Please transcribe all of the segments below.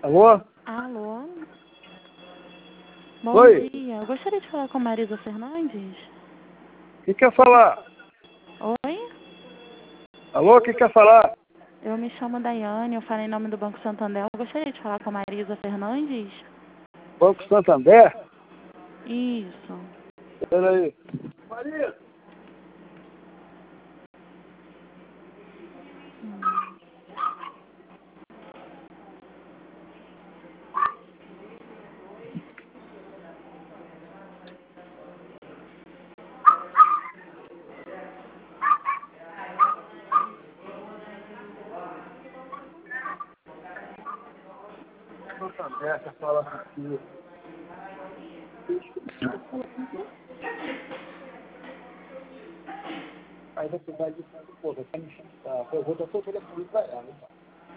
Alô? Alô? Bom Oi? dia. Eu gostaria de falar com a Marisa Fernandes. O que quer falar? Oi? Alô, o que quer falar? Eu me chamo Daiane, eu falo em nome do Banco Santander. Eu gostaria de falar com a Marisa Fernandes. Banco Santander? Isso. Peraí. Maria! Santander, quer falar aqui. Aí você vai dizendo, pô, você tá me enchendo de saco. Eu vou dar seu telefone pra ela, então.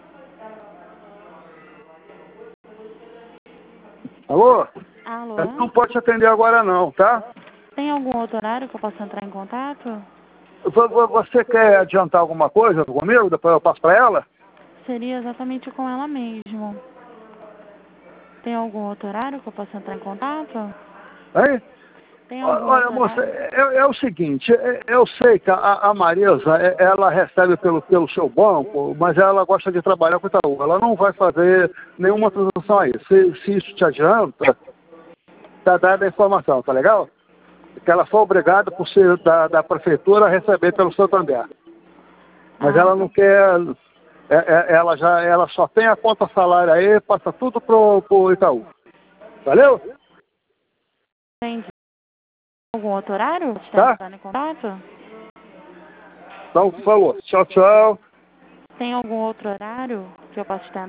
Alô? Alô? Ela não pode te atender agora não, tá? Tem algum outro horário que eu possa entrar em contato? Você quer adiantar alguma coisa comigo? Depois eu passo pra ela? Seria exatamente com ela mesmo. Tem algum outro horário que eu possa entrar em contato? Hein? Tem algum Olha, outro moça, horário? é o seguinte, eu sei que a Marisa, ela recebe pelo seu banco, mas ela gosta de trabalhar com o Itaú. Ela não vai fazer nenhuma transação aí. Se isso te adianta, tá dada a informação, tá legal? Que ela foi obrigada por ser da prefeitura a receber pelo Santander. Mas Ah, ela não quer, ela só tem a conta salário aí, passa tudo pro Itaú. Valeu? entendi. Algum outro horário que está Tá? entrando em contato? Então, por favor. Tchau, tchau. Tem algum outro horário que eu possa estar